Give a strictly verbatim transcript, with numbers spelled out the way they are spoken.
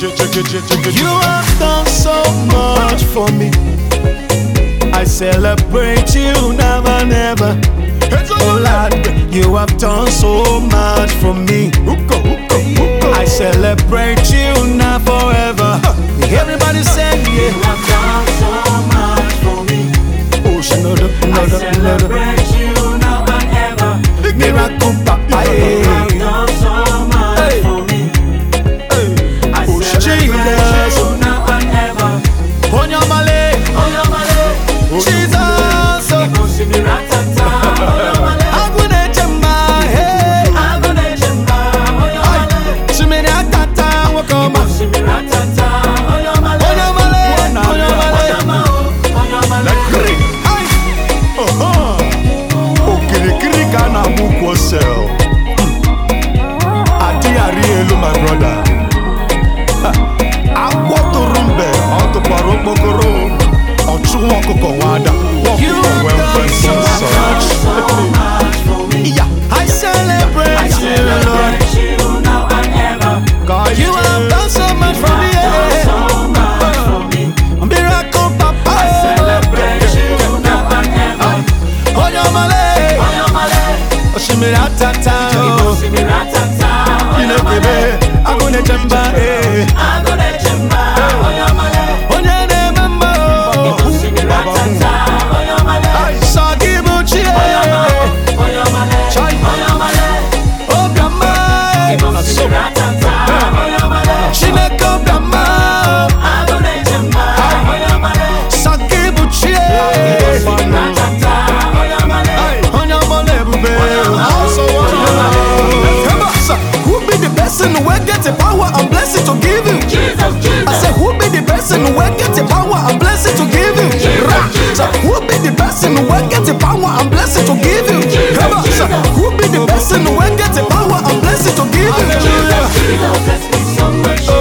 You have done so much for me. I celebrate you, never, never. Oh Lord, you have done so much for me. I celebrate you now forever. Everybody say, yeah. You have done so much for me. Oh, she know the, know I the, know the. celebrate you now and ever. Miracle Papa, You have yeah. done so much Hey. for me. I Oh, celebrate Jesus. you now and ever. Onyamale, Oyomale, Jesus. Iboshimi ratata. Oyomale, Agunechemba, hey. Agunechemba. Oyomale, Shimene atata, wakoma. Iboshimi ratata. Oyomale, Onyamale, onyamale. Oyomale, Ay. Oho. Okirikiri kana mukwo sell. Adi ari elu, my brother. Akwotorumbe, otoparo pokoro. Ochu okoko wada. You have done so much for me. Yeah, I celebrate I you, celebrate you now and ever. God, you have done so much for me. Done so much for me. Miracle Papa, I celebrate you now and ever. Onyamale, Oyomale, Oshimeratata, Iboshimi ratata. Inekebe, Agunechemba, eh. Agunechemba. Oyomale, Onyene mama, Iboshimi ratata. Oyomale, Sagibuchi, Oyomale, Oyomale, Obiama, Iboshimi ratata. Oyomale, Chineke Obiama, Agunechemba. Oyomale, Sagibuchi, Iboshimi ratata. Oyomale, Onyamale bube, also who be the person who get the power and blessing to give you? Jesus, Jesus. I said, who be the person who get the power and blessing to give you? Ra. So, who be the person who get the power and blessing to give you? Come on, so, who be the person who get the power and blessing to give you? Jesus bless me so much.